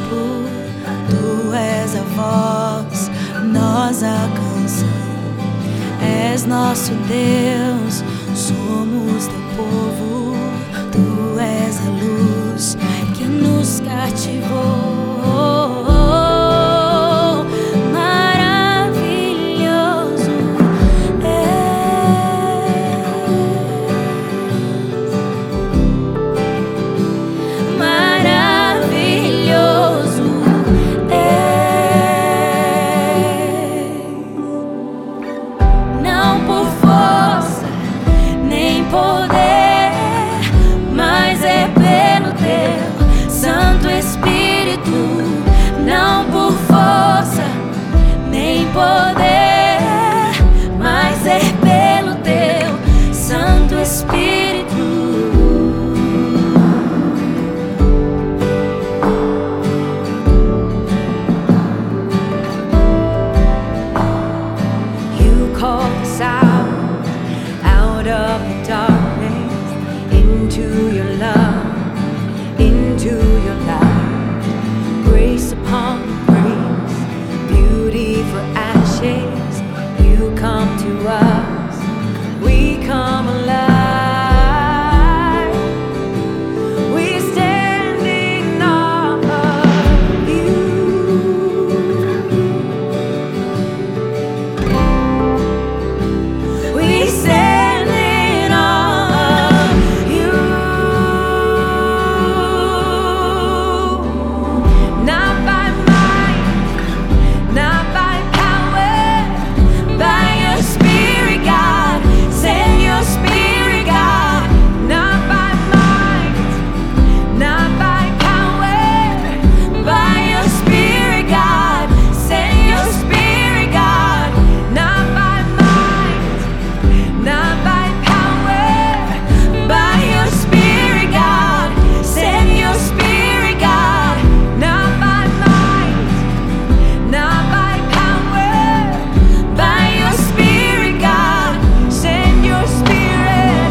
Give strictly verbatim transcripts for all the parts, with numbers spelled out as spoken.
tempo. Tu és a voz, nós a canção. És nosso Deus, somos teu povo. Tu és a luz que nos cativou. Out of the darkness, into your love, into your light. Grace upon grace, beauty for ashes. You come to us, we come alive. We stand in awe of you. We stand in awe of you. Not by might, not by power, by your Spirit, God. Send your Spirit, God. Not by might, not by power, by your Spirit, God. Send your Spirit, God. Not by might, not by power, by your Spirit, God. Send your Spirit, God. Not by might, not by power, by your Spirit, God. Send your Spirit.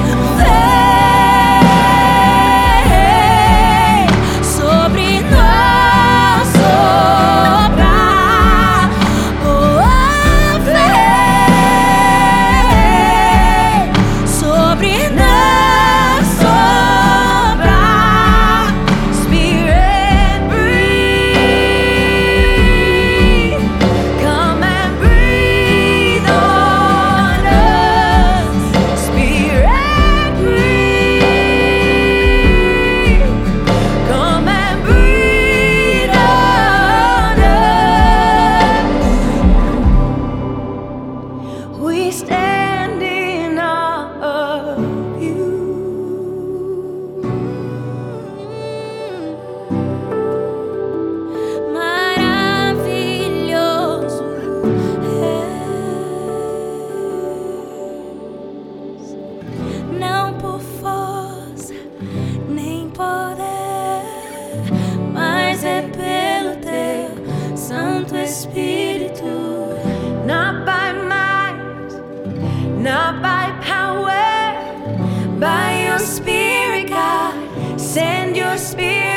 Vem sobre nós, sopra, oh, vem sobre nós, sopra, Spirit, breathe, come and breathe on us, Spirit, breathe, come and breathe on us. We stand in awe of you. Maravilhoso és, não por força nem poder, mas é pelo teu Santo Espírito. Not by might, not by power, by your Spirit, God. Send your Spirit.